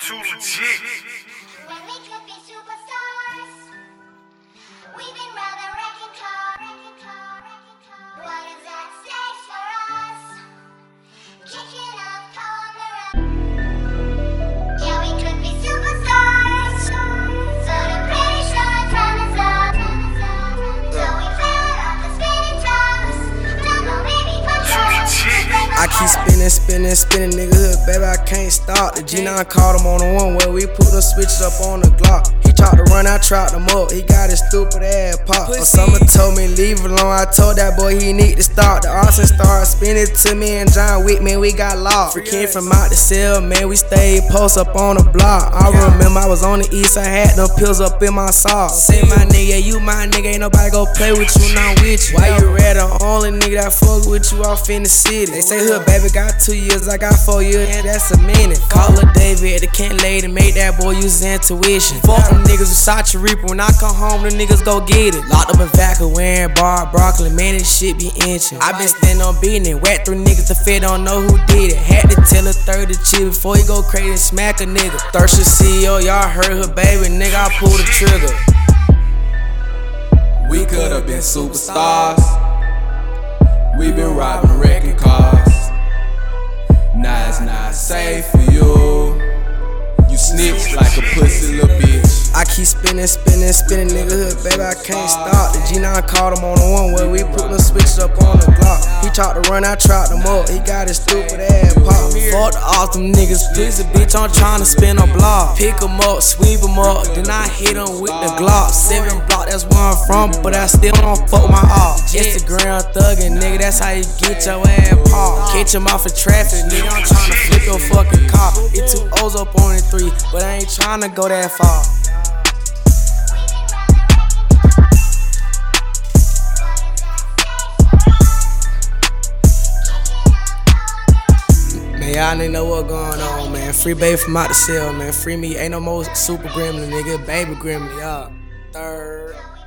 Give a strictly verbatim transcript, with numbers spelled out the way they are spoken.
too legit. When we could be superstars, we've been rather wrecking car, wrecking car, wrecking car. What is at stake for us? Kicking up on the road. Yeah, we could be superstars. So the pressure time is up. So we fell off the spinning tops. Don't go, baby, put your I keep spinning, spinning, spinning, nigga hood, baby, I can't stop. The G nine called him on the one where we put the switches up on the Glock. He tried to run, I tried him up, he got his stupid ass pop. But someone told me leave it alone, I told that boy he need to stop. The arson started spinning to me and John Wick, man, we got lost. Free came from out the cell, man, we stayed post up on the block. I remember I was on the east, I had them pills up in my sauce. Say my nigga, you my nigga, ain't nobody go play with you, not with you. Why you ready? The only nigga that fuck with you off in the city. They say hood baby got two years, I got four years, and that's a minute. Call her David, the can't lady, make that boy use his intuition. Fuck them niggas with Sacha Reaper, when I come home, the niggas go get it. Locked up in Vaca, wearing bar, broccoli, man, this shit be inching. I been standing on beating it, whack through niggas, the fed don't know who did it. Had to tell a third to chill before he go crazy and smack a nigga. Thirsty C E O, y'all heard her baby, nigga, I pulled the trigger. We could've been superstars. We been robbing wrecking cars. Now it's not safe for you. You snitch like a pussy little bitch. I keep spinning, spinning, spinning, nigga hood, baby, I can't stop. The G nine called him on the one where we put the switches up on the Glock. He tried to run, I tried him up, he got his stupid ass pop. Fuck the awesome niggas, please a bitch, I'm trying to spin a block. Pick him up, sweep him up, then I hit him with the Glock. Seven block, that's where I'm from, but I still don't fuck my off. Instagram thuggin', nigga, that's how you get your ass popped. Catch him off of traffic, nigga, I'm trying to flip your fucking car. It two O's up on it three, but I ain't trying to go that far. Man, y'all niggas know what going on, man. Free baby from out the cell, man. Free me, ain't no more super gremlin, nigga. Baby gremlin, y'all. Third.